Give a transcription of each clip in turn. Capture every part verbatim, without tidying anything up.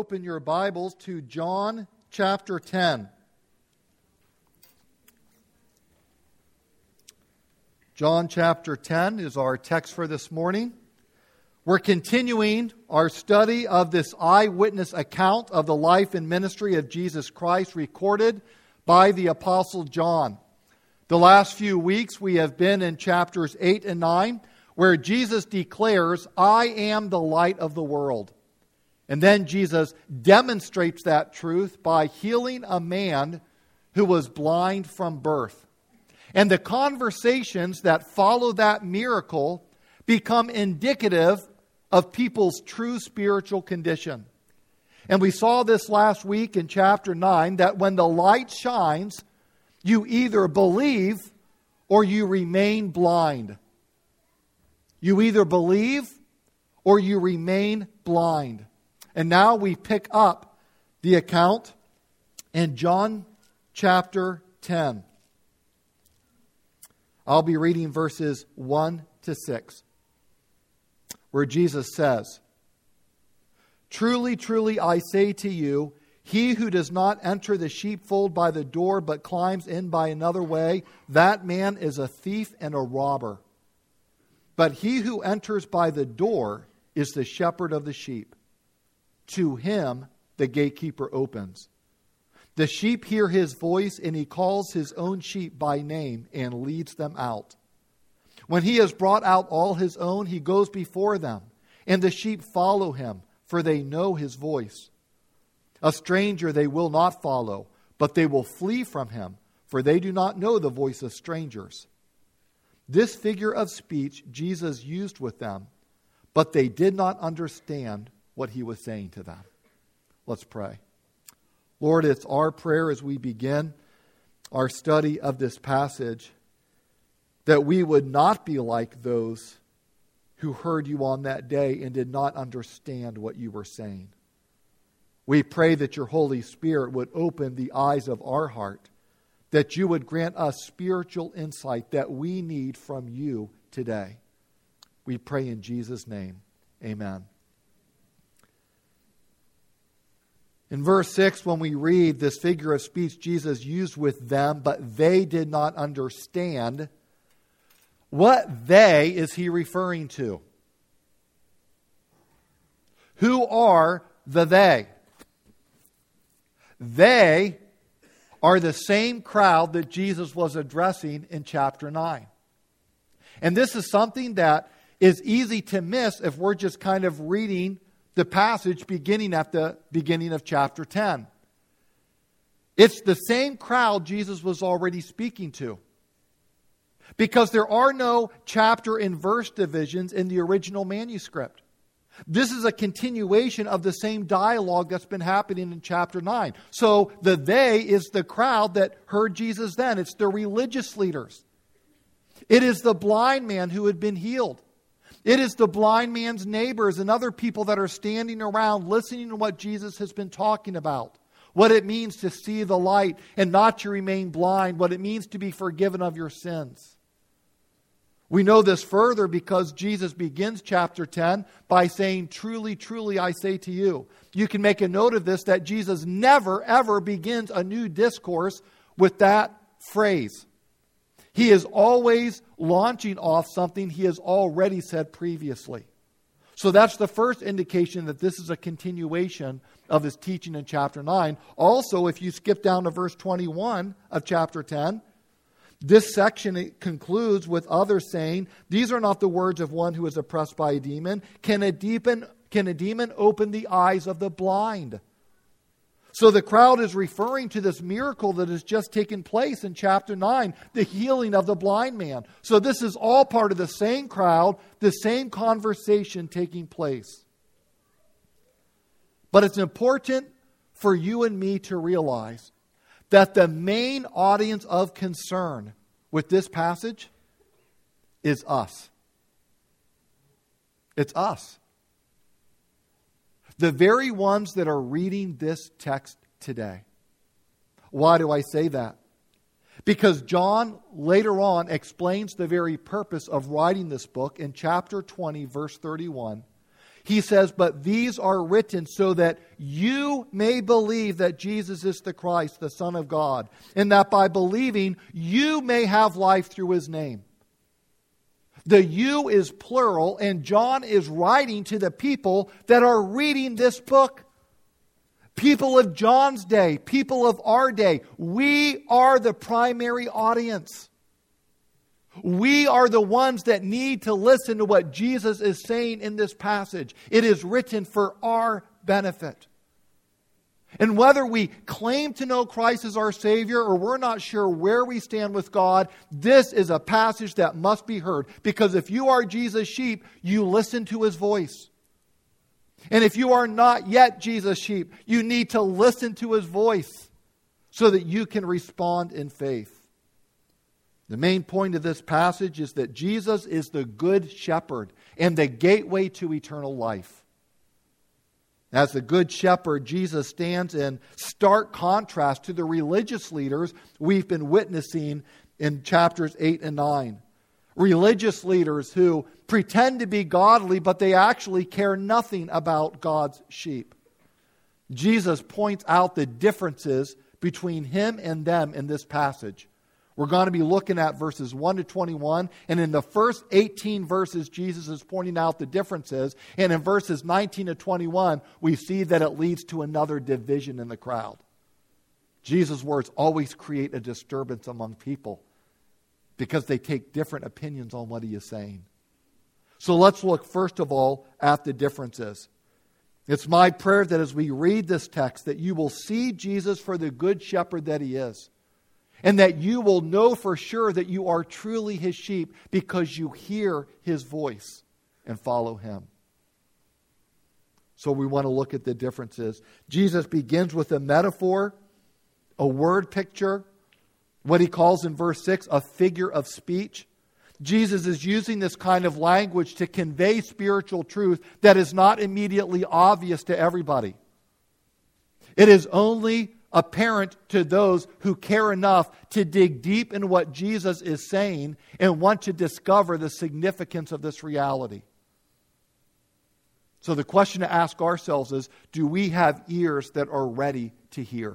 open your Bibles to John chapter ten. John chapter ten is our text for this morning. We're continuing our study of this eyewitness account of the life and ministry of Jesus Christ recorded by the Apostle John. The last few weeks we have been in chapters eight and nine, where Jesus declares, "I am the light of the world." And then Jesus demonstrates that truth by healing a man who was blind from birth. And the conversations that follow that miracle become indicative of people's true spiritual condition. And we saw this last week in chapter nine, that when the light shines, you either believe or you remain blind. You either believe or you remain blind. And now we pick up the account in John chapter ten. I'll be reading verses one to six, where Jesus says, "Truly, truly, I say to you, he who does not enter the sheepfold by the door, but climbs in by another way, that man is a thief and a robber. But he who enters by the door is the shepherd of the sheep. To him the gatekeeper opens. The sheep hear his voice, and he calls his own sheep by name and leads them out. When he has brought out all his own, he goes before them, and the sheep follow him, for they know his voice. A stranger they will not follow, but they will flee from him, for they do not know the voice of strangers." This figure of speech Jesus used with them, but they did not understand what he was saying to them. Let's pray. Lord, it's our prayer as we begin our study of this passage that we would not be like those who heard you on that day and did not understand what you were saying. We pray that your Holy Spirit would open the eyes of our heart, that you would grant us spiritual insight that we need from you today. We pray in Jesus' name. Amen. In verse six, when we read this figure of speech Jesus used with them, but they did not understand, what they is he referring to? Who are the they? They are the same crowd that Jesus was addressing in chapter nine. And this is something that is easy to miss if we're just kind of reading the passage beginning at the beginning of chapter ten. It's the same crowd Jesus was already speaking to, because there are no chapter and verse divisions in the original manuscript. This is a continuation of the same dialogue that's been happening in chapter nine. So the they is the crowd that heard Jesus then. It's the religious leaders. It is the blind man who had been healed. It is the blind man's neighbors and other people that are standing around listening to what Jesus has been talking about. What it means to see the light and not to remain blind. What it means to be forgiven of your sins. We know this further because Jesus begins chapter ten by saying, "Truly, truly, I say to you." You can make a note of this, that Jesus never, ever begins a new discourse with that phrase. He is always launching off something he has already said previously. So that's the first indication that this is a continuation of his teaching in chapter nine. Also, if you skip down to verse twenty-one of chapter ten, this section concludes with others saying, "These are not the words of one who is oppressed by a demon. Can a demon, can a demon open the eyes of the blind?" So the crowd is referring to this miracle that has just taken place in chapter nine, the healing of the blind man. So this is all part of the same crowd, the same conversation taking place. But it's important for you and me to realize that the main audience of concern with this passage is us. It's us. The very ones that are reading this text today. Why do I say that? Because John later on explains the very purpose of writing this book in chapter twenty, verse thirty-one. he says, but these are written so that you may believe that Jesus is the Christ, the Son of God, and that by believing you may have life through his name. The you is plural, and John is writing to the people that are reading this book. People of John's day, people of our day. We are the primary audience. We are the ones that need to listen to what Jesus is saying in this passage. It is written for our benefit. And whether we claim to know Christ as our Savior or we're not sure where we stand with God, this is a passage that must be heard. Because if you are Jesus' sheep, you listen to his voice. And if you are not yet Jesus' sheep, you need to listen to his voice so that you can respond in faith. The main point of this passage is that Jesus is the good shepherd and the gateway to eternal life. As the good shepherd, Jesus stands in stark contrast to the religious leaders we've been witnessing in chapters eight and nine. Religious leaders who pretend to be godly, but they actually care nothing about God's sheep. Jesus points out the differences between him and them in this passage. We're going to be looking at verses one to twenty-one, and in the first eighteen verses, Jesus is pointing out the differences, and in verses nineteen to twenty-one, we see that it leads to another division in the crowd. Jesus' words always create a disturbance among people because they take different opinions on what he is saying. So let's look first of all at the differences. It's my prayer that as we read this text, that you will see Jesus for the good shepherd that he is. And that you will know for sure that you are truly his sheep because you hear his voice and follow him. So we want to look at the differences. Jesus begins with a metaphor, a word picture, what he calls in verse six, a figure of speech. Jesus is using this kind of language to convey spiritual truth that is not immediately obvious to everybody. It is only apparent to those who care enough to dig deep in what Jesus is saying and want to discover the significance of this reality. So the question to ask ourselves is, do we have ears that are ready to hear?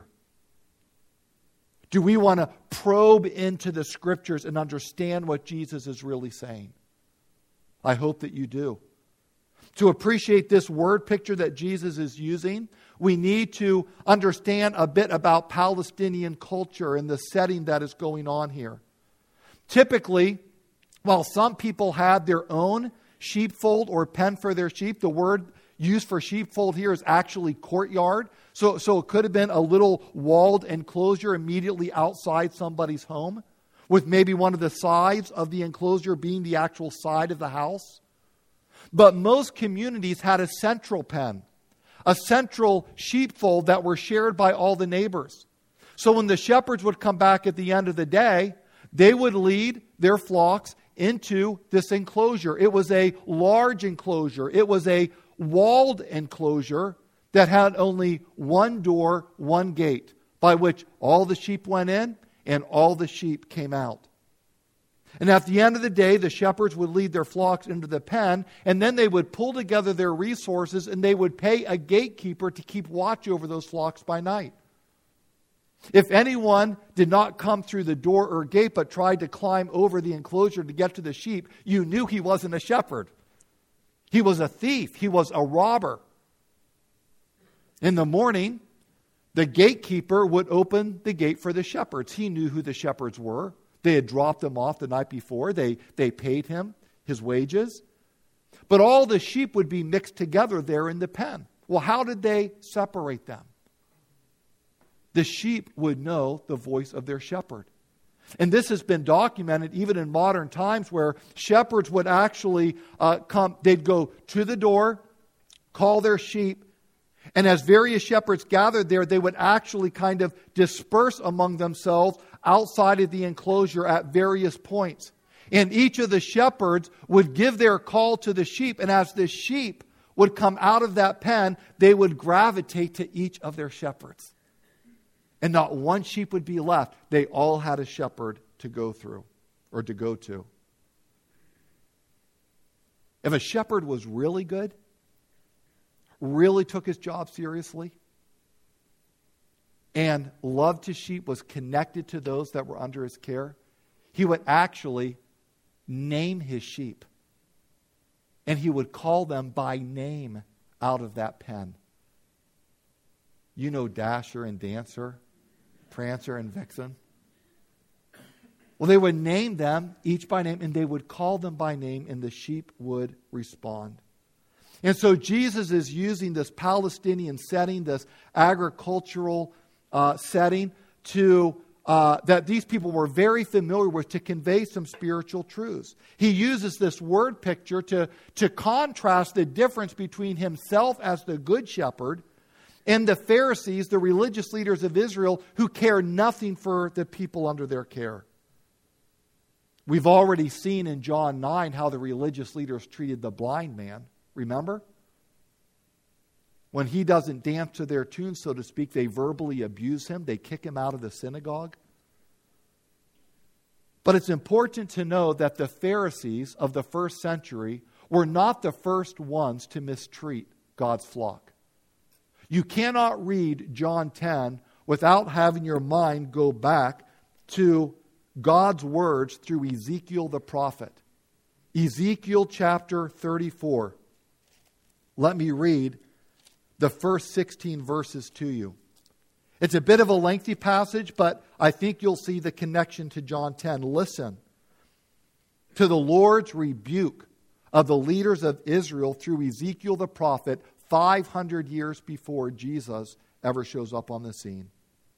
Do we want to probe into the Scriptures and understand what Jesus is really saying? I hope that you do. To appreciate this word picture that Jesus is using, we need to understand a bit about Palestinian culture and the setting that is going on here. Typically, while some people had their own sheepfold or pen for their sheep, the word used for sheepfold here is actually courtyard. So, so it could have been a little walled enclosure immediately outside somebody's home, with maybe one of the sides of the enclosure being the actual side of the house. But most communities had a central pen, a central sheepfold that were shared by all the neighbors. So when the shepherds would come back at the end of the day, they would lead their flocks into this enclosure. It was a large enclosure. It was a walled enclosure that had only one door, one gate, by which all the sheep went in and all the sheep came out. And at the end of the day, the shepherds would lead their flocks into the pen, and then they would pull together their resources and they would pay a gatekeeper to keep watch over those flocks by night. If anyone did not come through the door or gate but tried to climb over the enclosure to get to the sheep, you knew he wasn't a shepherd. He was a thief. He was a robber. In the morning, the gatekeeper would open the gate for the shepherds. He knew who the shepherds were. They had dropped them off the night before. They, they paid him his wages. But all the sheep would be mixed together there in the pen. Well, how did they separate them? The sheep would know the voice of their shepherd. And this has been documented even in modern times where shepherds would actually uh, come, they'd go to the door, call their sheep, and as various shepherds gathered there, they would actually kind of disperse among themselves outside of the enclosure at various points. And each of the shepherds would give their call to the sheep, and as the sheep would come out of that pen, they would gravitate to each of their shepherds. And not one sheep would be left. They all had a shepherd to go through or to go to. If a shepherd was really good, really took his job seriously and loved his sheep, was connected to those that were under his care, he would actually name his sheep. And he would call them by name out of that pen. You know Dasher and Dancer, Prancer and Vixen. Well, they would name them each by name, and they would call them by name, and the sheep would respond. And so Jesus is using this Palestinian setting, this agricultural uh, setting, to uh, that these people were very familiar with, to convey some spiritual truths. He uses this word picture to, to contrast the difference between himself as the good shepherd and the Pharisees, the religious leaders of Israel, who care nothing for the people under their care. We've already seen in John nine how the religious leaders treated the blind man. Remember? When he doesn't dance to their tune, so to speak, they verbally abuse him. They kick him out of the synagogue. But it's important to know that the Pharisees of the first century were not the first ones to mistreat God's flock. You cannot read John ten without having your mind go back to God's words through Ezekiel the prophet. Ezekiel chapter thirty-four. Let me read the first sixteen verses to you. It's a bit of a lengthy passage, but I think you'll see the connection to John ten. Listen to the Lord's rebuke of the leaders of Israel through Ezekiel the prophet five hundred years before Jesus ever shows up on the scene.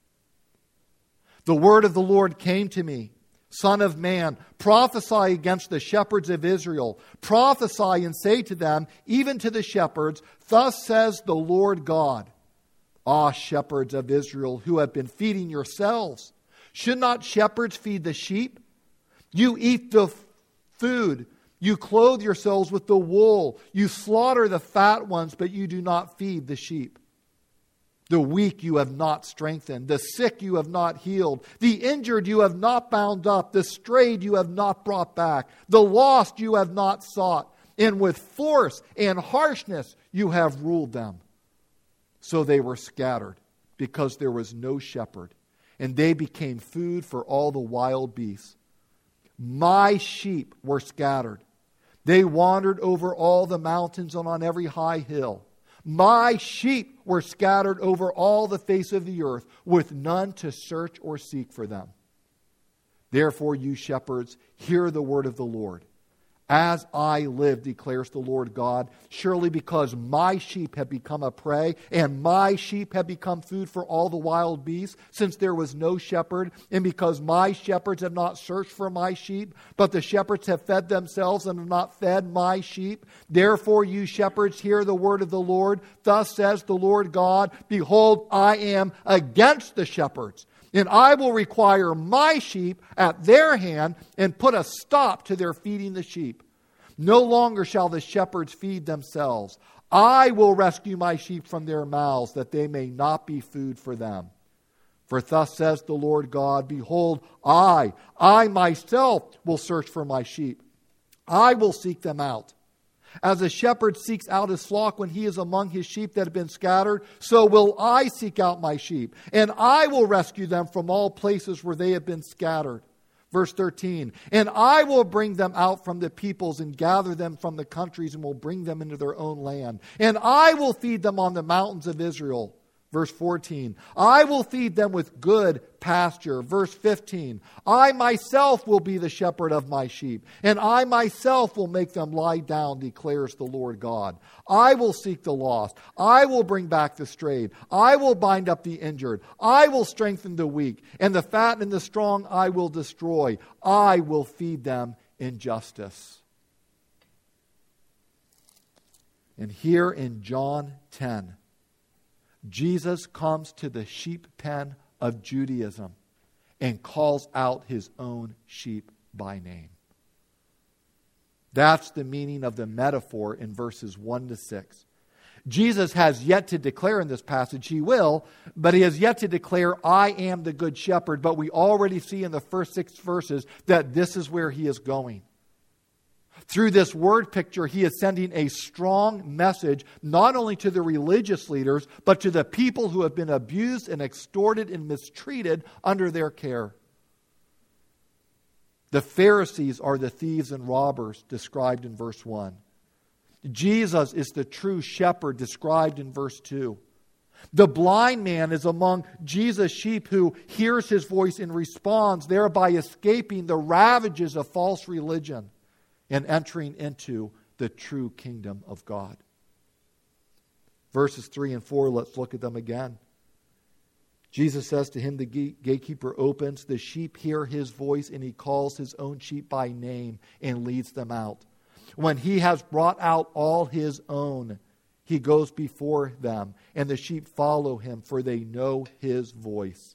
The word of the Lord came to me, Son of man, prophesy against the shepherds of Israel. Prophesy and say to them, even to the shepherds, thus says the Lord God. Ah, shepherds of Israel, who have been feeding yourselves. Should not shepherds feed the sheep? You eat the food. You clothe yourselves with the wool. You slaughter the fat ones, but you do not feed the sheep. The weak you have not strengthened. The sick you have not healed. The injured you have not bound up. The strayed you have not brought back. The lost you have not sought. And with force and harshness you have ruled them. So they were scattered because there was no shepherd. And they became food for all the wild beasts. My sheep were scattered. They wandered over all the mountains and on every high hill. My sheep were scattered over all the face of the earth, with none to search or seek for them. Therefore, you shepherds, hear the word of the Lord. As I live, declares the Lord God, surely because my sheep have become a prey, and my sheep have become food for all the wild beasts, since there was no shepherd, and because my shepherds have not searched for my sheep, but the shepherds have fed themselves and have not fed my sheep. Therefore, you shepherds, hear the word of the Lord. Thus says the Lord God, behold, I am against the shepherds, and I will require my sheep at their hand and put a stop to their feeding the sheep. No longer shall the shepherds feed themselves. I will rescue my sheep from their mouths, that they may not be food for them. For thus says the Lord God, behold, I, I myself will search for my sheep. I will seek them out. As a shepherd seeks out his flock when he is among his sheep that have been scattered, so will I seek out my sheep, and I will rescue them from all places where they have been scattered. Verse thirteen, and I will bring them out from the peoples and gather them from the countries and will bring them into their own land. And I will feed them on the mountains of Israel. Verse fourteen, I will feed them with good pasture. Verse fifteen, I myself will be the shepherd of my sheep, and I myself will make them lie down, declares the Lord God. I will seek the lost. I will bring back the strayed. I will bind up the injured. I will strengthen the weak, and the fat and the strong I will destroy. I will feed them in justice. And here in John ten, Jesus comes to the sheep pen of Judaism and calls out his own sheep by name. That's the meaning of the metaphor in verses one to six. Jesus has yet to declare in this passage, he will, but he has yet to declare, I am the good shepherd. But we already see in the first six verses that this is where he is going. Through this word picture, he is sending a strong message not only to the religious leaders, but to the people who have been abused and extorted and mistreated under their care. The Pharisees are the thieves and robbers described in verse one. Jesus is the true shepherd described in verse two. The blind man is among Jesus' sheep who hears his voice and responds, thereby escaping the ravages of false religion and entering into the true kingdom of God. Verses three and four, let's look at them again. Jesus says to him, the gatekeeper opens, the sheep hear his voice, and he calls his own sheep by name and leads them out. When he has brought out all his own, he goes before them, and the sheep follow him, for they know his voice.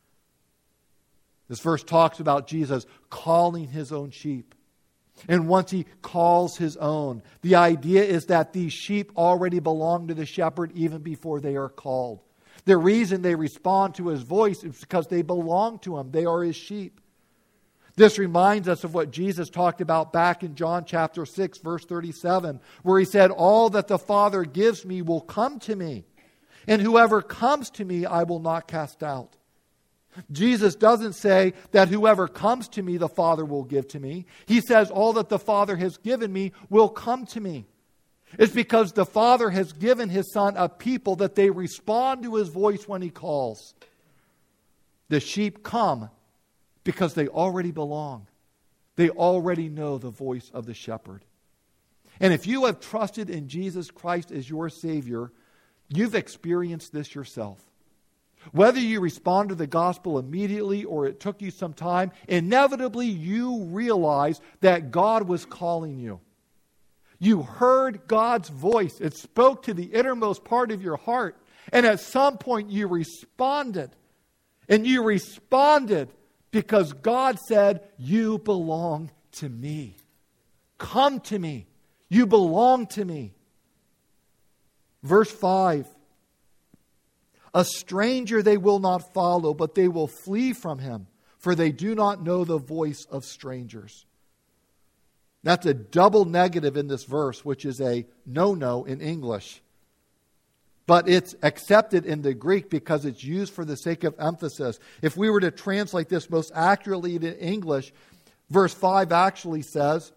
This verse talks about Jesus calling his own sheep. And once he calls his own, the idea is that these sheep already belong to the shepherd even before they are called. The reason they respond to his voice is because they belong to him. They are his sheep. This reminds us of what Jesus talked about back in John chapter six, verse thirty-seven, where he said, all that the Father gives me will come to me, and whoever comes to me I will not cast out. Jesus doesn't say that whoever comes to me the Father will give to me. He says all that the Father has given me will come to me. It's because the Father has given his Son a people that they respond to his voice when he calls. The sheep come because they already belong. They already know the voice of the shepherd. And if you have trusted in Jesus Christ as your Savior, you've experienced this yourself. Whether you respond to the gospel immediately or it took you some time, inevitably you realize that God was calling you. You heard God's voice. It spoke to the innermost part of your heart. And at some point you responded. And you responded because God said, you belong to me. Come to me. You belong to me. Verse five. A stranger they will not follow, but they will flee from him, for they do not know the voice of strangers. That's a double negative in this verse, which is a no-no in English. But it's accepted in the Greek because it's used for the sake of emphasis. If we were to translate this most accurately into English, verse five actually says,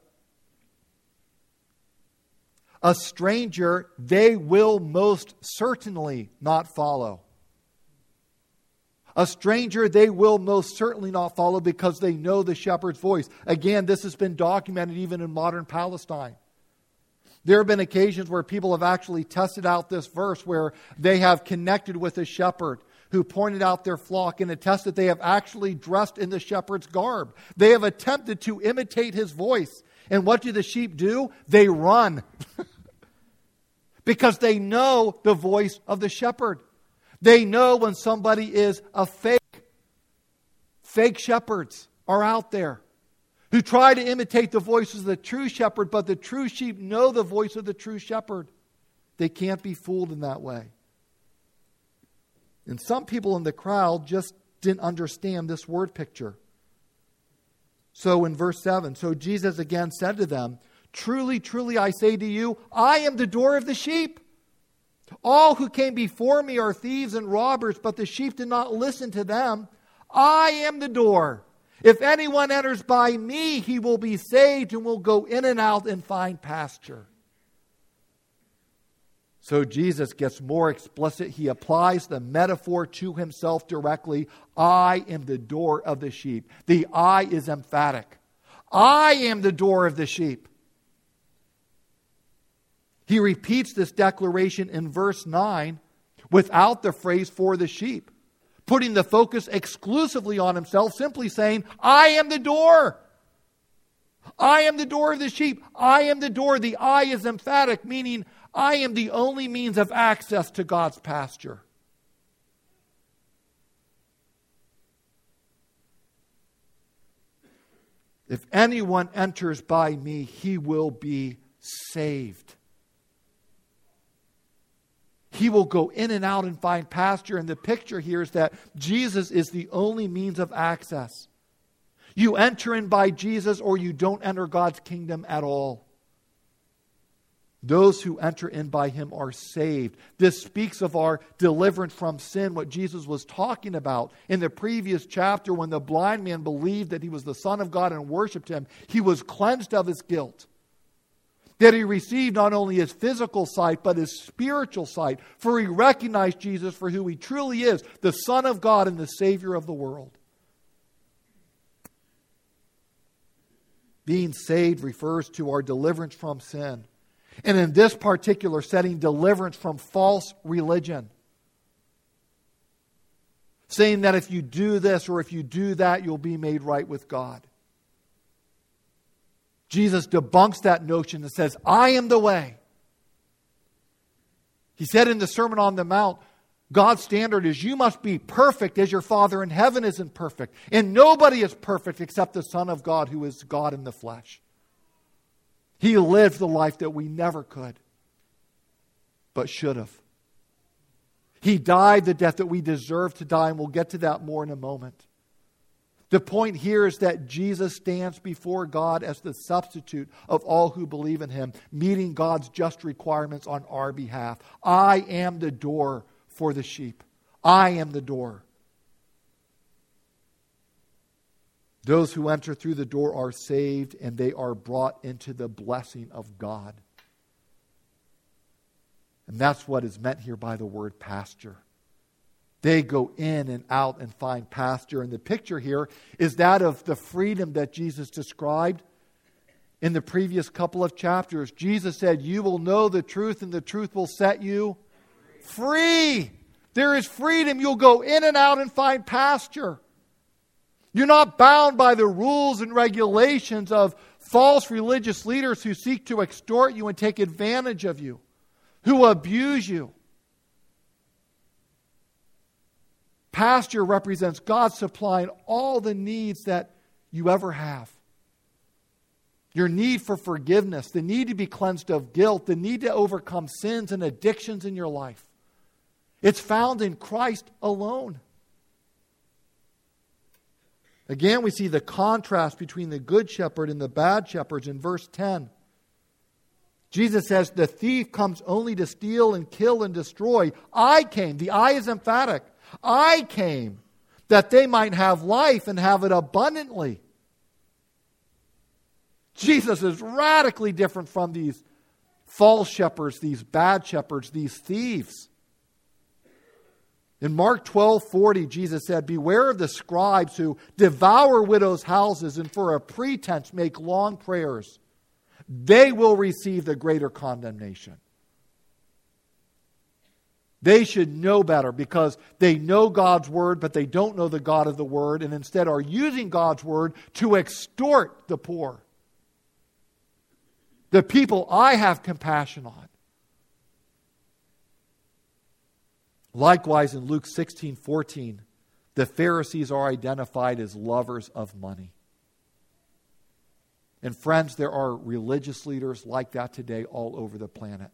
a stranger they will most certainly not follow. A stranger they will most certainly not follow because they know the shepherd's voice. Again, this has been documented even in modern Palestine. There have been occasions where people have actually tested out this verse where they have connected with a shepherd who pointed out their flock and attest that they have actually dressed in the shepherd's garb. They have attempted to imitate his voice. And what do the sheep do? They run. Because they know the voice of the shepherd. They know when somebody is a fake. Fake shepherds are out there who try to imitate the voices of the true shepherd, but the true sheep know the voice of the true shepherd. They can't be fooled in that way. And some people in the crowd just didn't understand this word picture. So in verse seven, so Jesus again said to them, truly, truly, I say to you, I am the door of the sheep. All who came before me are thieves and robbers, but the sheep did not listen to them. I am the door. If anyone enters by me, he will be saved and will go in and out and find pasture. So Jesus gets more explicit. He applies the metaphor to himself directly. I am the door of the sheep. The I is emphatic. I am the door of the sheep. He repeats this declaration in verse nine without the phrase for the sheep, putting the focus exclusively on himself, simply saying, I am the door. I am the door of the sheep. I am the door. The I is emphatic, meaning I am the only means of access to God's pasture. If anyone enters by me, he will be saved. He will go in and out and find pasture. And the picture here is that Jesus is the only means of access. You enter in by Jesus or you don't enter God's kingdom at all. Those who enter in by Him are saved. This speaks of our deliverance from sin, what Jesus was talking about. In the previous chapter, when the blind man believed that he was the Son of God and worshipped Him, he was cleansed of his guilt. That he received not only his physical sight, but his spiritual sight. For he recognized Jesus for who He truly is, the Son of God and the Savior of the world. Being saved refers to our deliverance from sin. And in this particular setting, deliverance from false religion. Saying that if you do this or if you do that, you'll be made right with God. Jesus debunks that notion and says, I am the way. He said in the Sermon on the Mount, God's standard is you must be perfect as your Father in heaven isn't perfect. And nobody is perfect except the Son of God who is God in the flesh. He lived the life that we never could, but should have. He died the death that we deserve to die, and we'll get to that more in a moment. The point here is that Jesus stands before God as the substitute of all who believe in Him, meeting God's just requirements on our behalf. I am the door for the sheep. I am the door. Those who enter through the door are saved, and they are brought into the blessing of God. And that's what is meant here by the word pasture. They go in and out and find pasture. And the picture here is that of the freedom that Jesus described in the previous couple of chapters. Jesus said, you will know the truth, and the truth will set you free. There is freedom. You'll go in and out and find pasture. You're not bound by the rules and regulations of false religious leaders who seek to extort you and take advantage of you, who abuse you. Pasture represents God supplying all the needs that you ever have. Your need for forgiveness, the need to be cleansed of guilt, the need to overcome sins and addictions in your life. It's found in Christ alone. Again, we see the contrast between the good shepherd and the bad shepherds in verse ten. Jesus says, the thief comes only to steal and kill and destroy. I came, the I is emphatic. I came that they might have life and have it abundantly. Jesus is radically different from these false shepherds, these bad shepherds, these thieves. In Mark twelve forty, Jesus said, beware of the scribes who devour widows' houses and for a pretense make long prayers. They will receive the greater condemnation. They should know better because they know God's word, but they don't know the God of the word, and instead are using God's word to extort the poor. The people I have compassion on. Likewise, in Luke sixteen fourteen, the Pharisees are identified as lovers of money. And friends, there are religious leaders like that today all over the planet.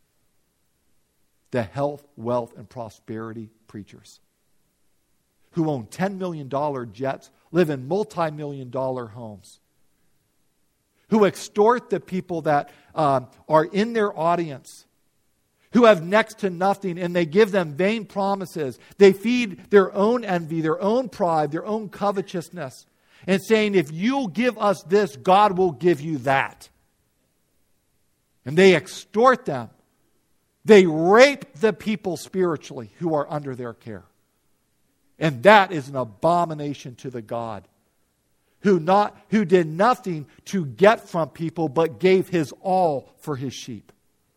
The health, wealth, and prosperity preachers who own ten million dollars jets, live in multi-million dollar homes, who extort the people that um, are in their audience, who have next to nothing, and they give them vain promises. They feed their own envy, their own pride, their own covetousness, and saying, if you'll give us this, God will give you that. And they extort them. They rape the people spiritually who are under their care. And that is an abomination to the God who not who did nothing to get from people but gave His all for His sheep.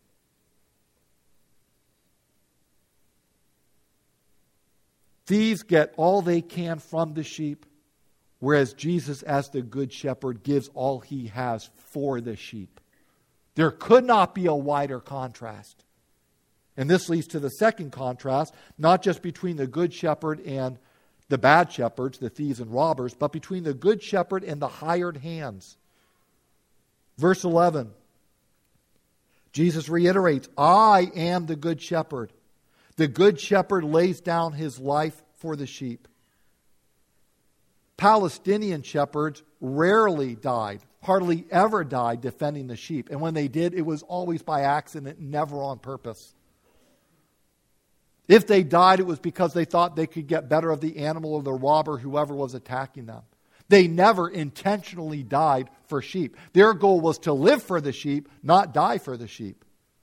Thieves get all they can from the sheep, whereas Jesus, as the good shepherd, gives all He has for the sheep. There could not be a wider contrast. And this leads to the second contrast, not just between the good shepherd and the bad shepherds, the thieves and robbers, but between the good shepherd and the hired hands. Verse eleven, Jesus reiterates, I am the good shepherd. The good shepherd lays down his life for the sheep. Palestinian shepherds rarely died, hardly ever died defending the sheep. And when they did, it was always by accident, never on purpose. If they died, it was because they thought they could get better of the animal or the robber, whoever was attacking them. They never intentionally died for sheep. Their goal was to live for the sheep, not die for the sheep.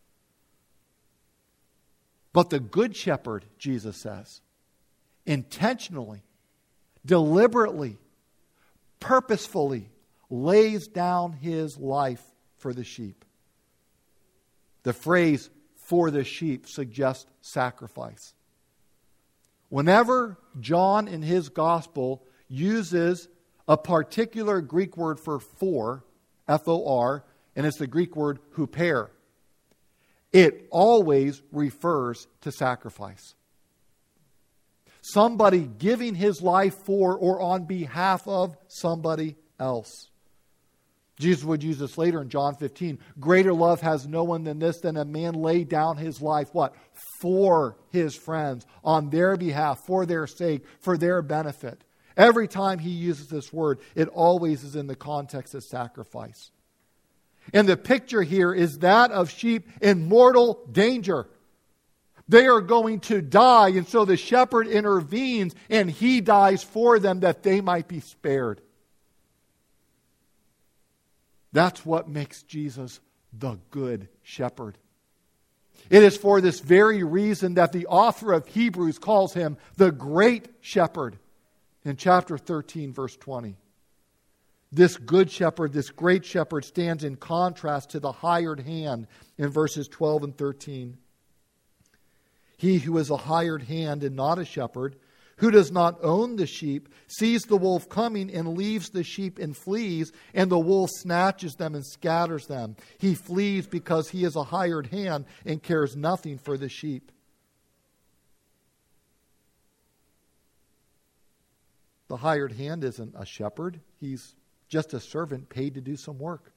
But the good shepherd, Jesus says, intentionally, deliberately, purposefully lays down his life for the sheep. The phrase "for the sheep" suggests sacrifice. Whenever John in his gospel uses a particular Greek word for "for," F O R, and it's the Greek word huper, it always refers to sacrifice. Somebody giving his life for or on behalf of somebody else. Jesus would use this later in John fifteen. Greater love has no one than this, than a man lay down his life, what? For his friends, on their behalf, for their sake, for their benefit. Every time he uses this word, it always is in the context of sacrifice. And the picture here is that of sheep in mortal danger. They are going to die, and so the shepherd intervenes, and he dies for them that they might be spared. That's what makes Jesus the good shepherd. It is for this very reason that the author of Hebrews calls him the great shepherd in chapter thirteen, verse twenty. This good shepherd, this great shepherd, stands in contrast to the hired hand in verses twelve and thirteen. He who is a hired hand and not a shepherd, who does not own the sheep, sees the wolf coming and leaves the sheep and flees, and the wolf snatches them and scatters them. He flees because he is a hired hand and cares nothing for the sheep. The hired hand isn't a shepherd. He's just a servant paid to do some work.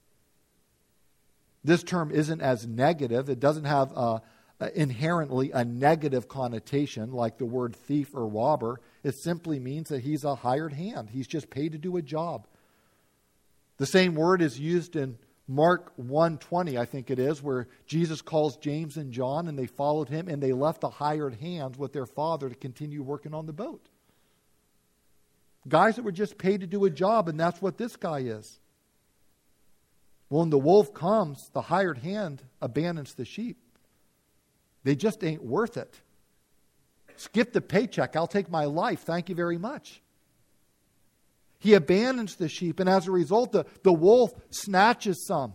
This term isn't as negative. It doesn't have a inherently a negative connotation like the word thief or robber. It simply means that he's a hired hand. He's just paid to do a job. The same word is used in Mark one twenty, I think it is, where Jesus calls James and John, and they followed him, and they left the hired hands with their father to continue working on the boat. Guys that were just paid to do a job, and that's what this guy is. When the wolf comes, the hired hand abandons the sheep. They just ain't worth it. Skip the paycheck. I'll take my life. Thank you very much. He abandons the sheep, and as a result, the, the wolf snatches some,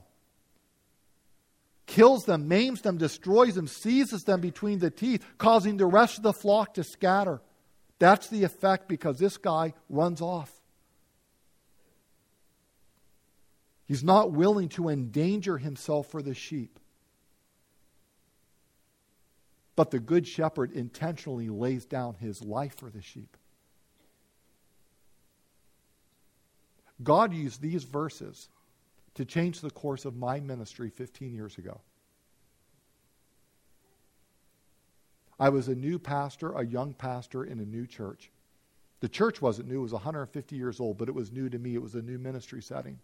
kills them, maims them, destroys them, seizes them between the teeth, causing the rest of the flock to scatter. That's the effect because this guy runs off. He's not willing to endanger himself for the sheep. But the good shepherd intentionally lays down his life for the sheep. God used these verses to change the course of my ministry fifteen years ago. I was a new pastor, a young pastor in a new church. The church wasn't new, it was one hundred fifty years old, but it was new to me. It was a new ministry setting.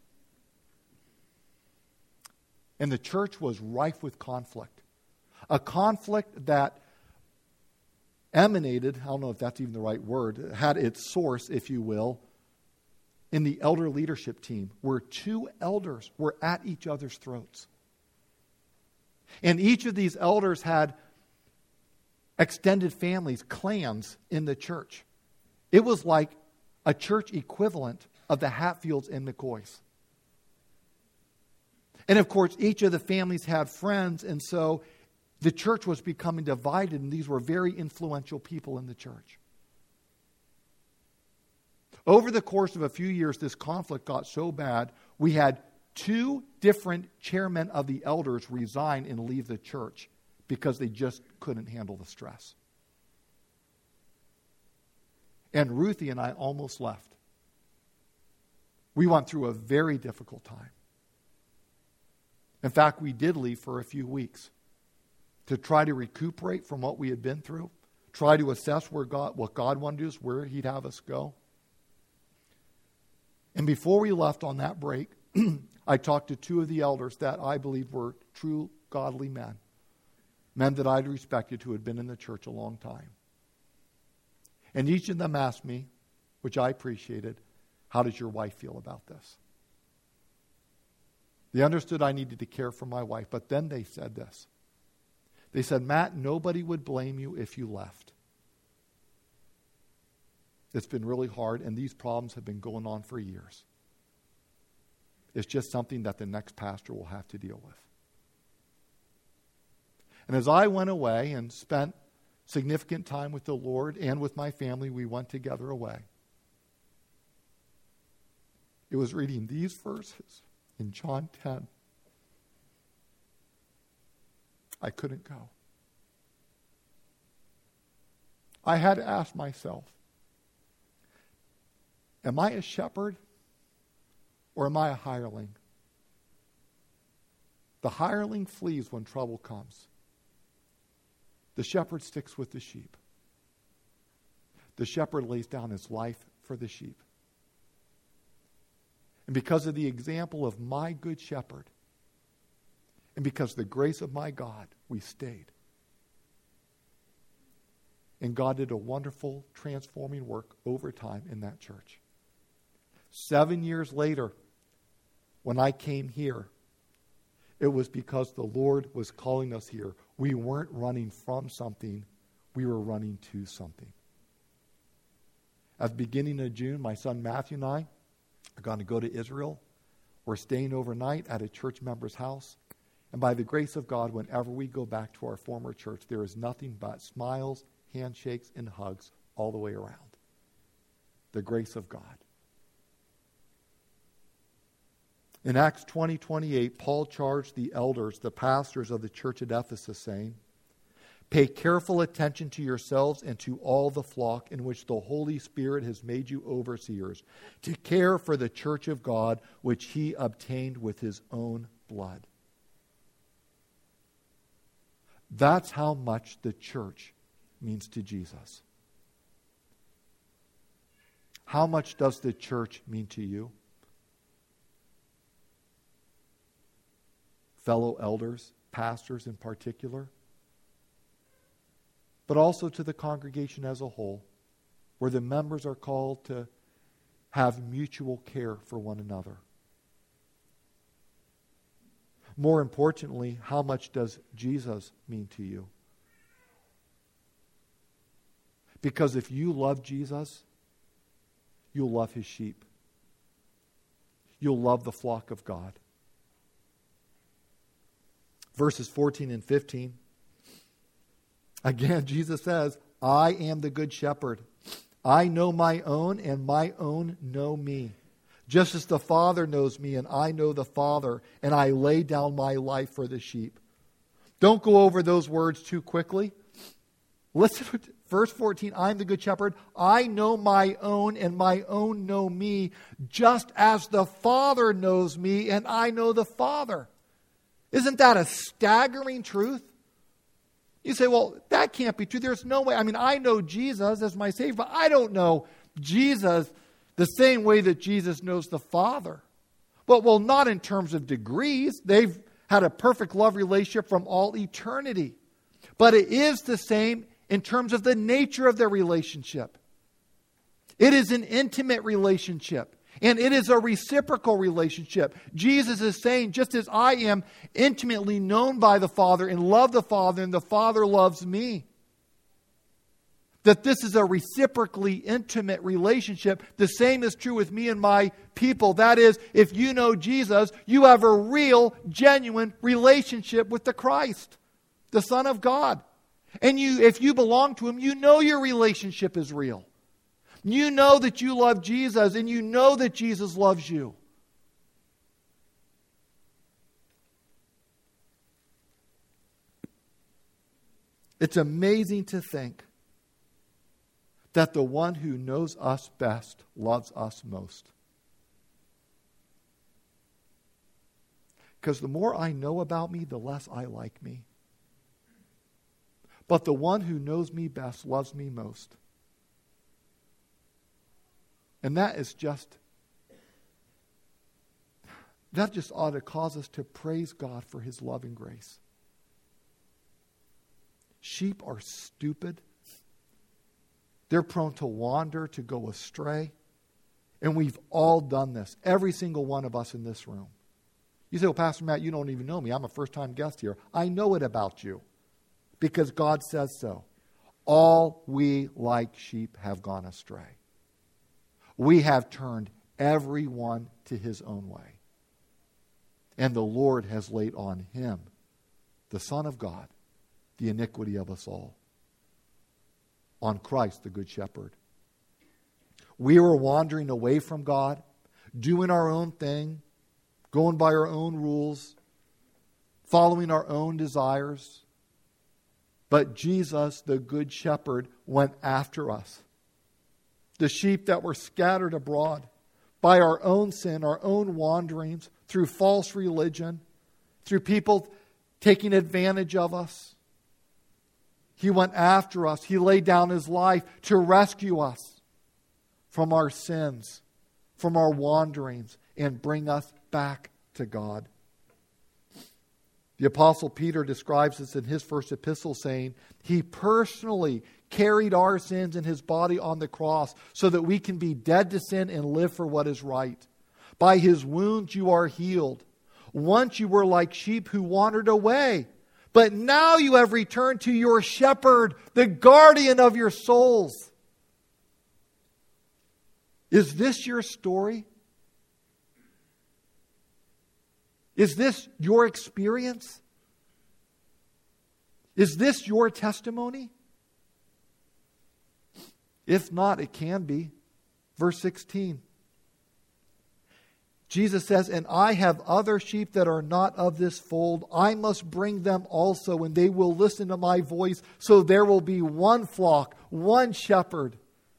And the church was rife with conflict. A conflict that emanated, I don't know if that's even the right word, had its source, if you will, in the elder leadership team, where two elders were at each other's throats. And each of these elders had extended families, clans in the church. It was like a church equivalent of the Hatfields and McCoys. And of course, each of the families had friends, and so the church was becoming divided, and these were very influential people in the church. Over the course of a few years, this conflict got so bad, we had two different chairmen of the elders resign and leave the church because they just couldn't handle the stress. And Ruthie and I almost left. We went through a very difficult time. In fact, we did leave for a few weeks to try to recuperate from what we had been through, try to assess where God, what God wanted to do, where He'd have us go. And before we left on that break, I talked to two of the elders that I believe were true godly men. Men that I'd respected who had been in the church a long time. And each of them asked me, which I appreciated, how does your wife feel about this? They understood I needed to care for my wife, but then they said this. They said, Matt, nobody would blame you if you left. It's been really hard, and these problems have been going on for years. It's just something that the next pastor will have to deal with. And as I went away and spent significant time with the Lord and with my family, we went together away. It was reading these verses in John ten. I couldn't go. I had to ask myself, am I a shepherd or am I a hireling? The hireling flees when trouble comes. The shepherd sticks with the sheep. The shepherd lays down his life for the sheep. And because of the example of my good shepherd, and because of the grace of my God, we stayed. And God did a wonderful transforming work over time in that church. Seven years later, when I came here, it was because the Lord was calling us here. We weren't running from something. We were running to something. At the beginning of June, my son Matthew and I are going to go to Israel. We're staying overnight at a church member's house. And by the grace of God, whenever we go back to our former church, there is nothing but smiles, handshakes, and hugs all the way around. The grace of God. In Acts twenty twenty-eight, Paul charged the elders, the pastors of the church at Ephesus, saying, pay careful attention to yourselves and to all the flock in which the Holy Spirit has made you overseers, to care for the church of God, which he obtained with his own blood. That's how much the church means to Jesus. How much does the church mean to you? Fellow elders, pastors in particular, but also to the congregation as a whole, where the members are called to have mutual care for one another. More importantly, how much does Jesus mean to you? Because if you love Jesus, you'll love his sheep. You'll love the flock of God. Verses fourteen and fifteen. Again, Jesus says, I am the good shepherd. I know my own, and my own know me. Just as the Father knows me, and I know the Father, and I lay down my life for the sheep. Don't go over those words too quickly. Listen to verse fourteen. I'm the good shepherd. I know my own, and my own know me, just as the Father knows me, and I know the Father. Isn't that a staggering truth? You say, well, that can't be true. There's no way. I mean, I know Jesus as my Savior, but I don't know Jesus the same way that Jesus knows the Father. But, well, not in terms of degrees. They've had a perfect love relationship from all eternity. But it is the same in terms of the nature of their relationship. It is an intimate relationship. And it is a reciprocal relationship. Jesus is saying, just as I am intimately known by the Father and love the Father, and the Father loves me, that this is a reciprocally intimate relationship. The same is true with me and my people. That is, if you know Jesus, you have a real, genuine relationship with the Christ, the Son of God. And you, if you belong to him, you know your relationship is real. You know that you love Jesus, and you know that Jesus loves you. It's amazing to think that the one who knows us best loves us most. Because the more I know about me, the less I like me. But the one who knows me best loves me most. And that is just that just ought to cause us to praise God for His loving grace. Sheep are stupid. They're prone to wander, to go astray. And we've all done this. Every single one of us in this room. You say, well, Pastor Matt, you don't even know me. I'm a first-time guest here. I know it about you because God says so. All we like sheep have gone astray. We have turned everyone to his own way. And the Lord has laid on him, the Son of God, the iniquity of us all. On Christ, the Good Shepherd. We were wandering away from God, doing our own thing, going by our own rules, following our own desires. But Jesus, the Good Shepherd, went after us. The sheep that were scattered abroad by our own sin, our own wanderings, through false religion, through people taking advantage of us. He went after us. He laid down his life to rescue us from our sins, from our wanderings, and bring us back to God. The Apostle Peter describes this in his first epistle, saying, He personally carried our sins in His body on the cross so that we can be dead to sin and live for what is right. By His wounds you are healed. Once you were like sheep who wandered away, but now you have returned to your shepherd, the guardian of your souls. Is this your story? Is this your experience? Is this your testimony? If not, it can be. Verse sixteen. Jesus says, and I have other sheep that are not of this fold. I must bring them also, and they will listen to my voice. So there will be one flock, one shepherd.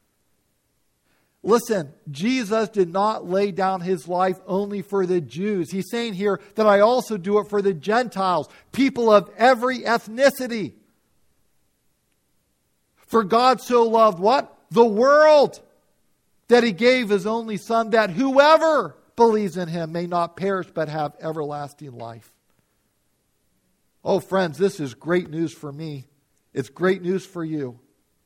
Listen, Jesus did not lay down His life only for the Jews. He's saying here that I also do it for the Gentiles, people of every ethnicity. For God so loved what? The world, that He gave His only Son, that whoever believes in Him may not perish but have everlasting life. Oh, friends, this is great news for me. It's great news for you.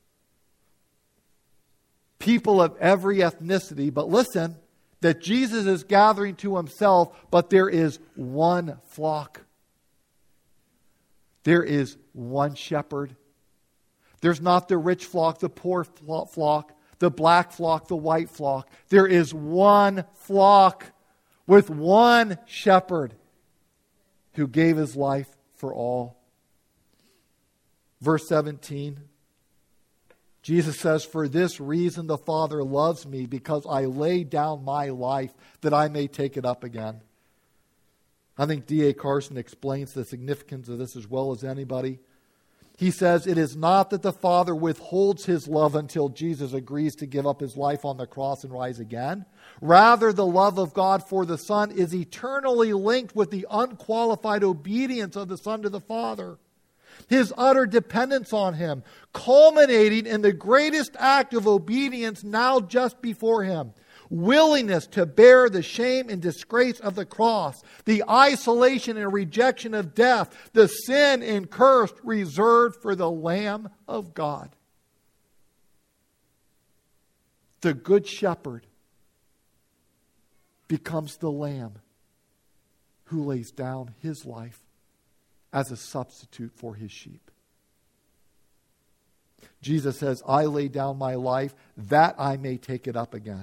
People of every ethnicity, but listen, that Jesus is gathering to Himself, but there is one flock. There is one shepherd. There's not the rich flock, the poor flock, the black flock, the white flock. There is one flock with one shepherd who gave His life for all. Verse seventeen. Jesus says, for this reason the Father loves me, because I lay down my life that I may take it up again. I think D A Carson explains the significance of this as well as anybody. He says, it is not that the Father withholds His love until Jesus agrees to give up His life on the cross and rise again. Rather, the love of God for the Son is eternally linked with the unqualified obedience of the Son to the Father. His utter dependence on Him, culminating in the greatest act of obedience now just before Him. Willingness to bear the shame and disgrace of the cross, the isolation and rejection of death, the sin and curse reserved for the Lamb of God. The Good Shepherd becomes the Lamb who lays down His life as a substitute for His sheep. Jesus says, I lay down my life that I may take it up again.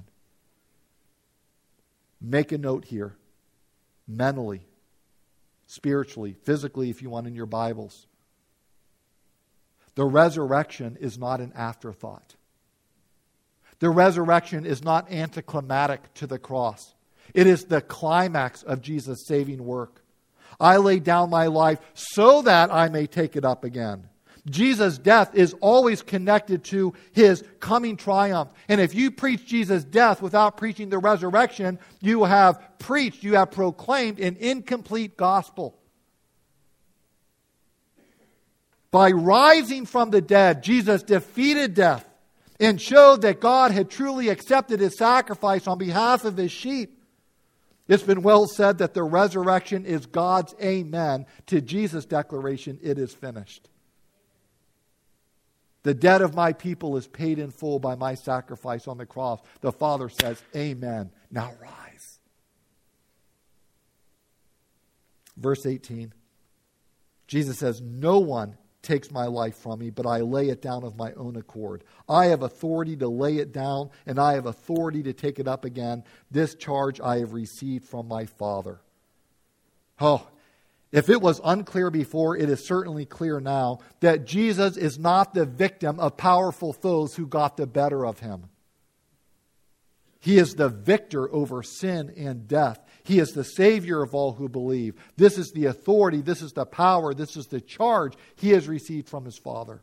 Make a note here, mentally, spiritually, physically, if you want, in your Bibles. The resurrection is not an afterthought. The resurrection is not anticlimactic to the cross. It is the climax of Jesus' saving work. I lay down my life so that I may take it up again. Jesus' death is always connected to His coming triumph. And if you preach Jesus' death without preaching the resurrection, you have preached, you have proclaimed an incomplete gospel. By rising from the dead, Jesus defeated death and showed that God had truly accepted His sacrifice on behalf of His sheep. It's been well said that the resurrection is God's amen to Jesus' declaration, it is finished. The debt of my people is paid in full by my sacrifice on the cross. The Father says, amen. Now rise. Verse eighteen. Jesus says, no one takes my life from me, but I lay it down of my own accord. I have authority to lay it down, and I have authority to take it up again. This charge I have received from my Father. Oh, if it was unclear before, it is certainly clear now that Jesus is not the victim of powerful foes who got the better of him. He is the victor over sin and death. He is the Savior of all who believe. This is the authority, this is the power, this is the charge he has received from his Father.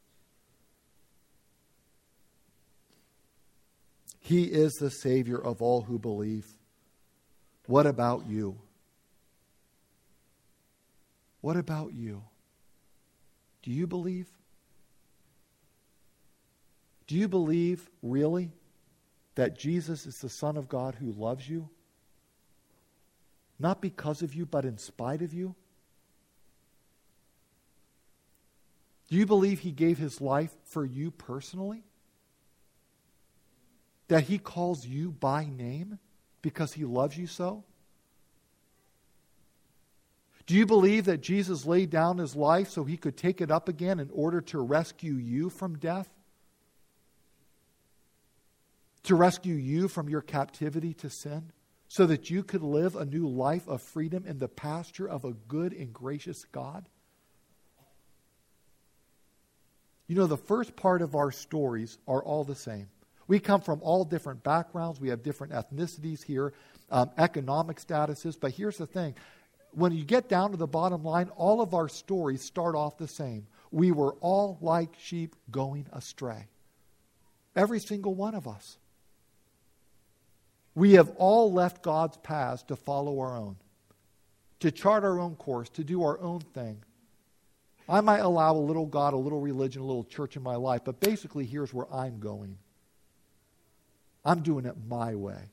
He is the Savior of all who believe. What about you? What about you? Do you believe? Do you believe, really, that Jesus is the Son of God who loves you? Not because of you, but in spite of you? Do you believe he gave his life for you personally? That he calls you by name because he loves you so? Do you believe that Jesus laid down his life so he could take it up again in order to rescue you from death? To rescue you from your captivity to sin? So that you could live a new life of freedom in the pasture of a good and gracious God? You know, the first part of our stories are all the same. We come from all different backgrounds. We have different ethnicities here, um, economic statuses. But here's the thing. When you get down to the bottom line, all of our stories start off the same. We were all like sheep going astray. Every single one of us. We have all left God's paths to follow our own, to chart our own course, to do our own thing. I might allow a little God, a little religion, a little church in my life, but basically here's where I'm going. I'm doing it my way.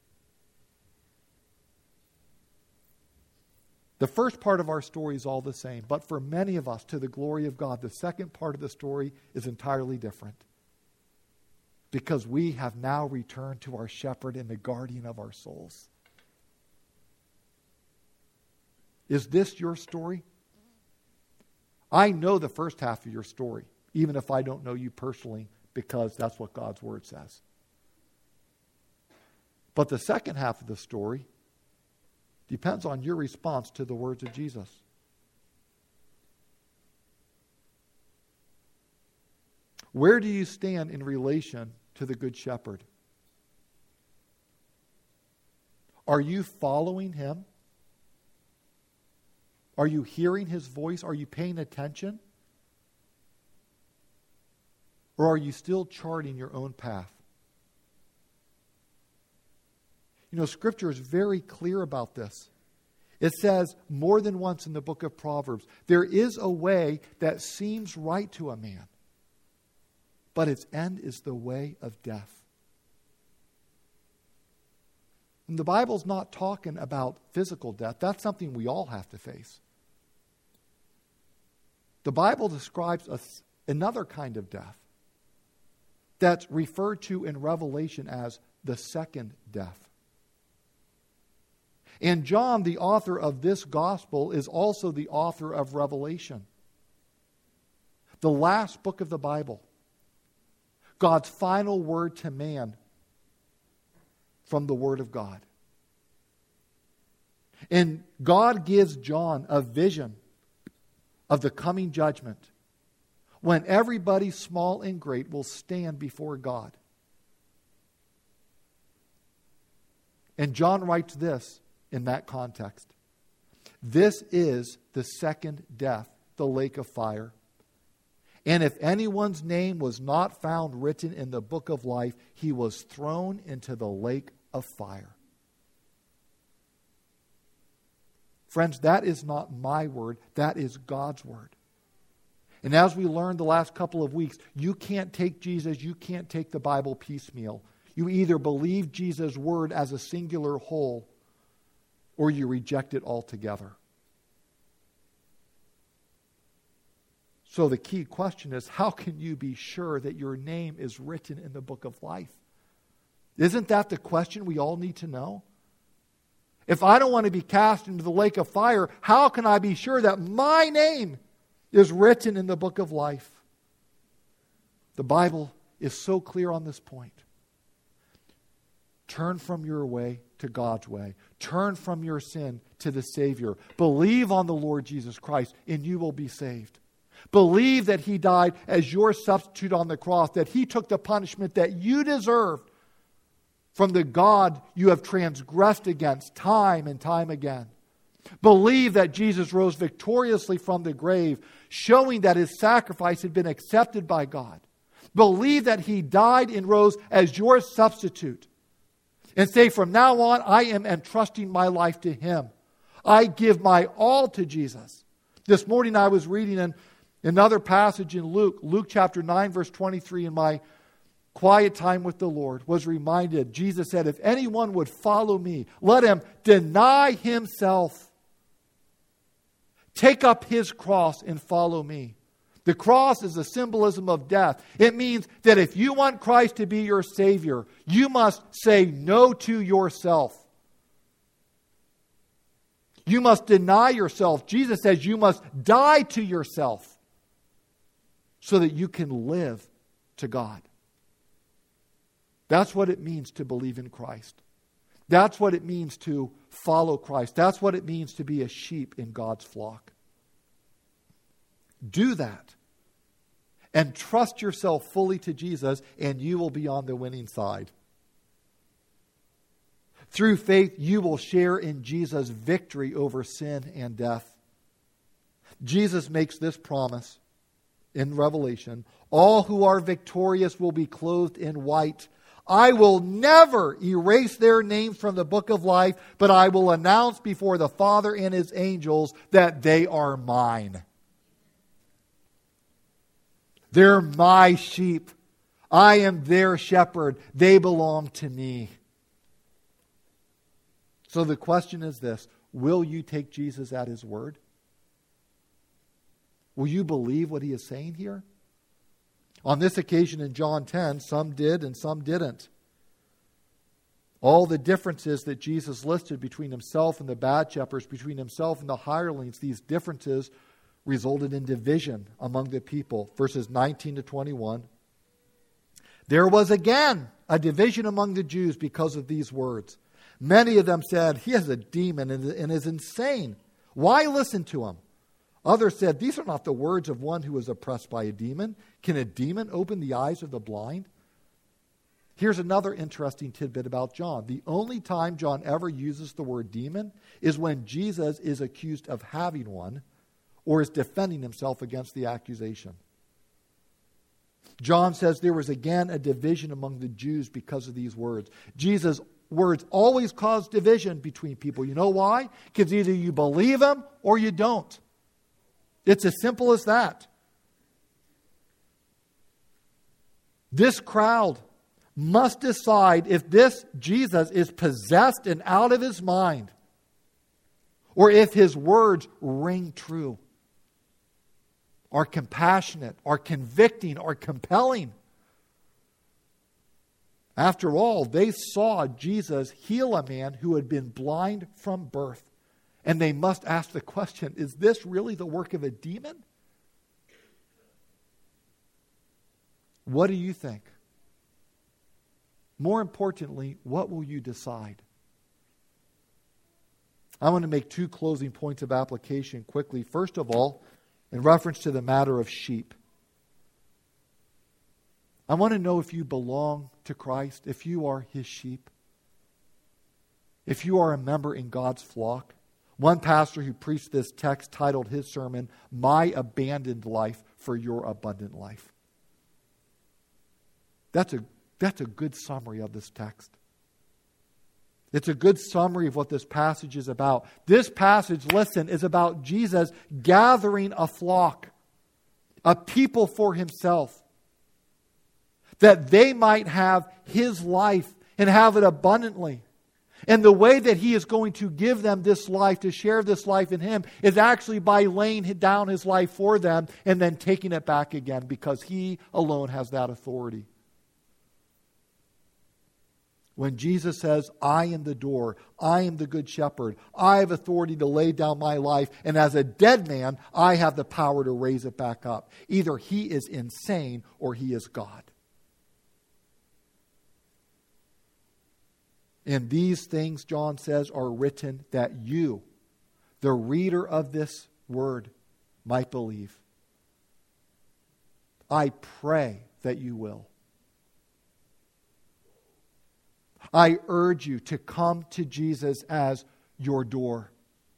The first part of our story is all the same, but for many of us, to the glory of God, the second part of the story is entirely different. Because we have now returned to our shepherd and the guardian of our souls. Is this your story? I know the first half of your story, even if I don't know you personally, because that's what God's word says. But the second half of the story depends on your response to the words of Jesus. Where do you stand in relation to the Good Shepherd? Are you following him? Are you hearing his voice? Are you paying attention? Or are you still charting your own path? You know, Scripture is very clear about this. It says more than once in the book of Proverbs, there is a way that seems right to a man, but its end is the way of death. And the Bible's not talking about physical death. That's something we all have to face. The Bible describes a, another kind of death that's referred to in Revelation as the second death. And John, the author of this gospel, is also the author of Revelation, the last book of the Bible. God's final word to man from the Word of God. And God gives John a vision of the coming judgment when everybody, small and great, will stand before God. And John writes this in that context. This is the second death, the lake of fire. And if anyone's name was not found written in the book of life, he was thrown into the lake of fire. Friends, that is not my word. That is God's word. And as we learned the last couple of weeks, you can't take Jesus, you can't take the Bible piecemeal. You either believe Jesus' word as a singular whole, or you reject it altogether. So the key question is, how can you be sure that your name is written in the book of life? Isn't that the question we all need to know? If I don't want to be cast into the lake of fire, how can I be sure that my name is written in the book of life? The Bible is so clear on this point. Turn from your way to God's way. Turn from your sin to the Savior. Believe on the Lord Jesus Christ, and you will be saved. Believe that He died as your substitute on the cross, that He took the punishment that you deserved from the God you have transgressed against time and time again. Believe that Jesus rose victoriously from the grave, showing that His sacrifice had been accepted by God. Believe that He died and rose as your substitute. And say, from now on, I am entrusting my life to Him. I give my all to Jesus. This morning I was reading in another passage in Luke, Luke chapter nine, verse twenty-three, in my quiet time with the Lord, was reminded, Jesus said, if anyone would follow me, let him deny himself, take up his cross and follow me. The cross is a symbolism of death. It means that if you want Christ to be your Savior, you must say no to yourself. You must deny yourself. Jesus says you must die to yourself so that you can live to God. That's what it means to believe in Christ. That's what it means to follow Christ. That's what it means to be a sheep in God's flock. Do that. And trust yourself fully to Jesus, and you will be on the winning side. Through faith, you will share in Jesus' victory over sin and death. Jesus makes this promise in Revelation. All who are victorious will be clothed in white. I will never erase their names from the book of life, but I will announce before the Father and His angels that they are mine. They're my sheep. I am their shepherd. They belong to me. So the question is this: will you take Jesus at His word? Will you believe what He is saying here? On this occasion in John ten, some did and some didn't. All the differences that Jesus listed between Himself and the bad shepherds, between Himself and the hirelings, these differences resulted in division among the people. Verses nineteen to twenty-one. There was again a division among the Jews because of these words. Many of them said, he has a demon and is insane. Why listen to him? Others said, these are not the words of one who is oppressed by a demon. Can a demon open the eyes of the blind? Here's another interesting tidbit about John. The only time John ever uses the word demon is when Jesus is accused of having one or is defending himself against the accusation. John says there was again a division among the Jews because of these words. Jesus' words always cause division between people. You know why? Because either you believe them or you don't. It's as simple as that. This crowd must decide if this Jesus is possessed and out of his mind, or if his words ring true, are compassionate, are convicting, are compelling. After all, they saw Jesus heal a man who had been blind from birth. And they must ask the question, is this really the work of a demon? What do you think? More importantly, what will you decide? I want to make two closing points of application quickly. First of all, in reference to the matter of sheep. I want to know if you belong to Christ, if you are His sheep, if you are a member in God's flock. One pastor who preached this text titled his sermon, My Abandoned Life for Your Abundant Life. That's a, that's a good summary of this text. It's a good summary of what this passage is about. This passage, listen, is about Jesus gathering a flock, a people for Himself, that they might have His life and have it abundantly. And the way that He is going to give them this life, to share this life in Him, is actually by laying down His life for them and then taking it back again, because He alone has that authority. When Jesus says, I am the door, I am the good shepherd, I have authority to lay down my life, and as a dead man, I have the power to raise it back up. Either He is insane or He is God. And these things, John says, are written that you, the reader of this word, might believe. I pray that you will. I urge you to come to Jesus as your door,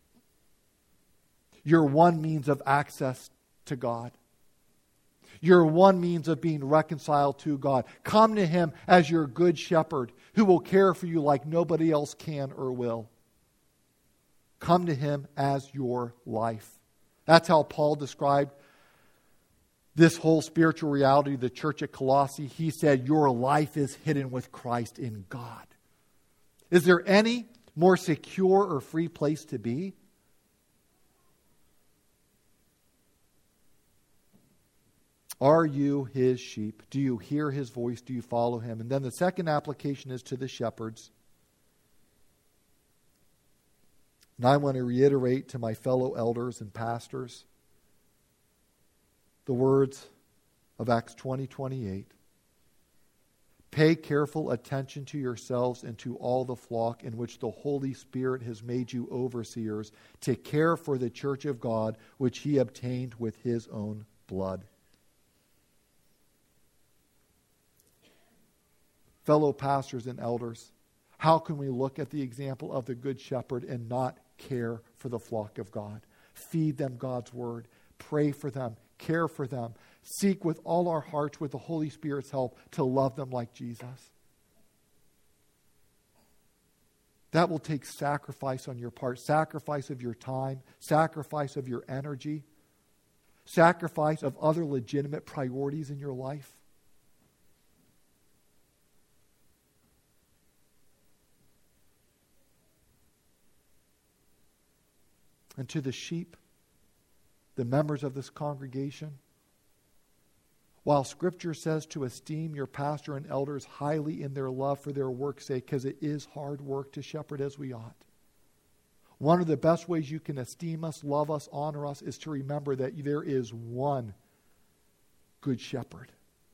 your one means of access to God, your one means of being reconciled to God. Come to Him as your good shepherd who will care for you like nobody else can or will. Come to Him as your life. That's how Paul described this whole spiritual reality of the church at Colossae. He said, your life is hidden with Christ in God. Is there any more secure or free place to be? Are you His sheep? Do you hear His voice? Do you follow Him? And then the second application is to the shepherds. And I want to reiterate to my fellow elders and pastors the words of Acts twenty twenty-eight. Pay careful attention to yourselves and to all the flock in which the Holy Spirit has made you overseers to care for the church of God, which He obtained with His own blood. Fellow pastors and elders, how can we look at the example of the Good Shepherd and not care for the flock of God? Feed them God's Word. Pray for them. Care for them. Seek with all our hearts, with the Holy Spirit's help, to love them like Jesus. That will take sacrifice on your part. Sacrifice of your time. Sacrifice of your energy. Sacrifice of other legitimate priorities in your life. And to the sheep, the members of this congregation, while Scripture says to esteem your pastor and elders highly in their love for their work's sake, because it is hard work to shepherd as we ought, one of the best ways you can esteem us, love us, honor us, is to remember that there is one good shepherd.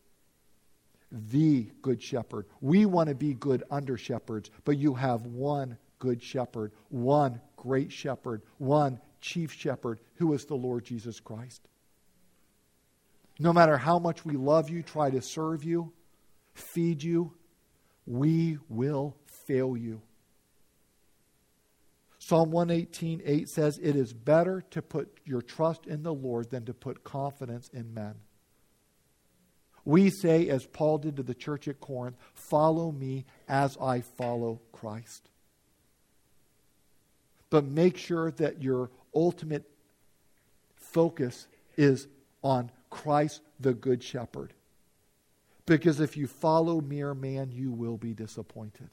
The good shepherd. We want to be good under shepherds, but you have one good shepherd, one great shepherd, one chief shepherd, who is the Lord Jesus Christ. No matter how much we love you, try to serve you, feed you, we will fail you. Psalm one eighteen eight says, it is better to put your trust in the Lord than to put confidence in men. We say, as Paul did to the church at Corinth, follow me as I follow Christ. But make sure that your ultimate focus is on Christ the Good Shepherd. Because if you follow mere man, you will be disappointed.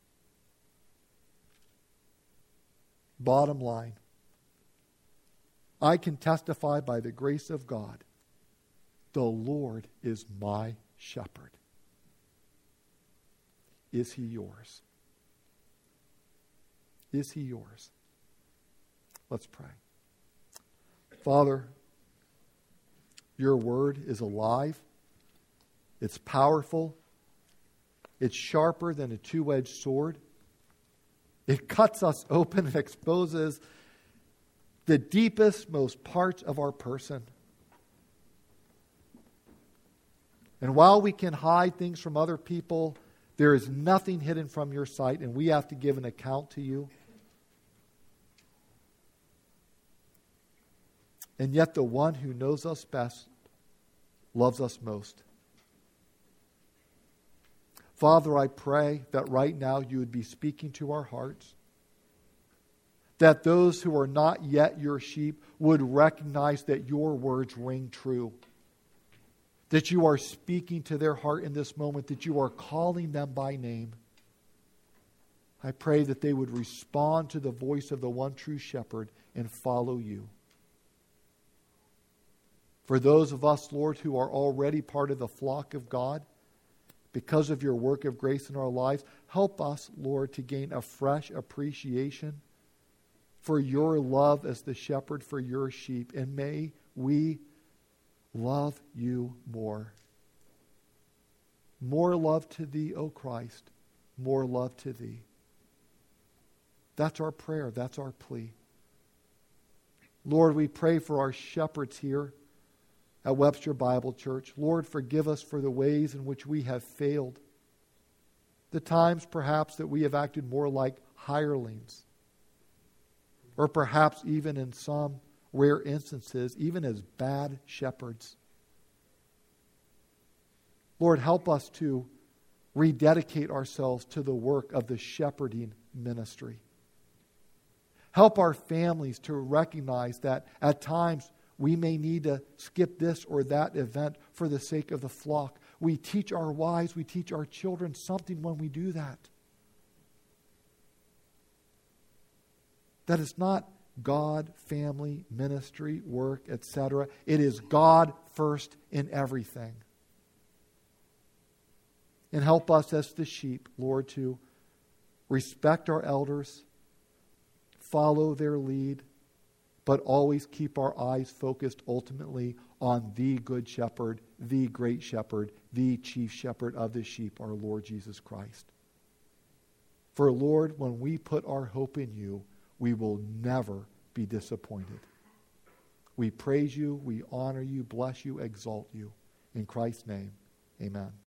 Bottom line, I can testify by the grace of God, the Lord is my shepherd. Is He yours? Is He yours? Let's pray. Father, your word is alive. It's powerful. It's sharper than a two-edged sword. It cuts us open and exposes the deepest, most parts of our person. And while we can hide things from other people, there is nothing hidden from your sight, and we have to give an account to you. And yet the one who knows us best loves us most. Father, I pray that right now you would be speaking to our hearts. That those who are not yet your sheep would recognize that your words ring true. That you are speaking to their heart in this moment. That you are calling them by name. I pray that they would respond to the voice of the one true shepherd and follow you. For those of us, Lord, who are already part of the flock of God, because of your work of grace in our lives, help us, Lord, to gain a fresh appreciation for your love as the shepherd for your sheep. And may we love you more. More love to thee, O Christ. More love to thee. That's our prayer. That's our plea. Lord, we pray for our shepherds here at Webster Bible Church. Lord, forgive us for the ways in which we have failed. The times perhaps that we have acted more like hirelings. Or perhaps even in some rare instances, even as bad shepherds. Lord, help us to rededicate ourselves to the work of the shepherding ministry. Help our families to recognize that at times we may need to skip this or that event for the sake of the flock. We teach our wives, we teach our children something when we do that. That it's not God, family, ministry, work, et cetera. It is God first in everything. And help us as the sheep, Lord, to respect our elders, follow their lead, but always keep our eyes focused ultimately on the good shepherd, the great shepherd, the chief shepherd of the sheep, our Lord Jesus Christ. For Lord, when we put our hope in you, we will never be disappointed. We praise you, we honor you, bless you, exalt you. In Christ's name, amen.